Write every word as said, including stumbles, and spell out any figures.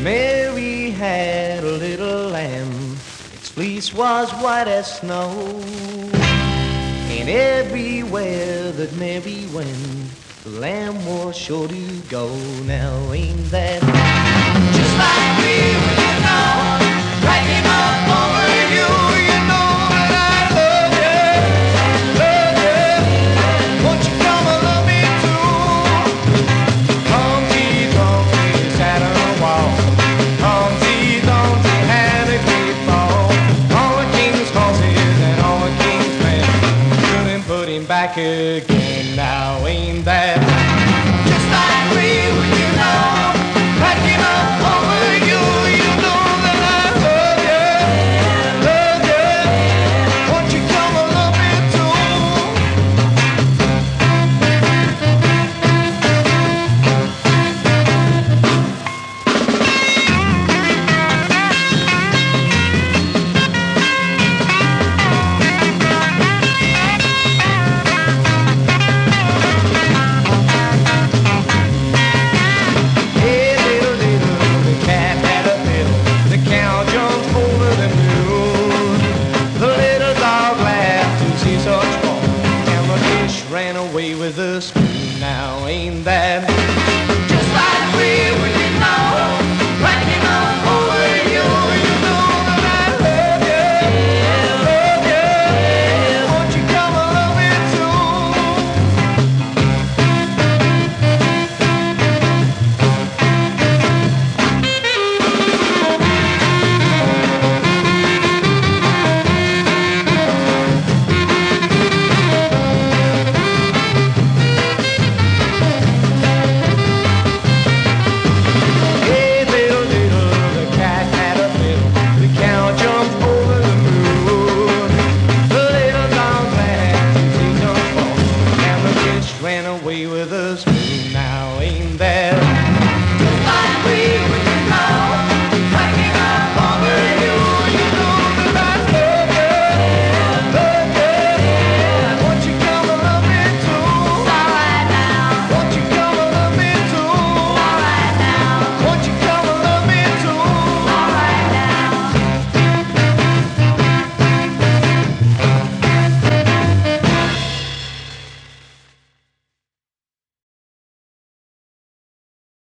Mary had a little lamb, its fleece was white as snow. And everywhere that Mary went, the lamb was sure to go. Now ain't that just like we really know? Cracking up over you, you know that I love you, love you. Won't you come and love me too? Humpty Dumpty sat on a wall. Humpty Dumpty had a great fall. All the king's horses and all the king's men couldn't put him back again. Now ain't that just like we really know? Cracking up over you, you know that I love you, love you. Won't you come and love me ran away with the spoon. Now ain't that just like we really know? Cracking up over you, you know that I love you, love you. Won't you come and love me ran away with us.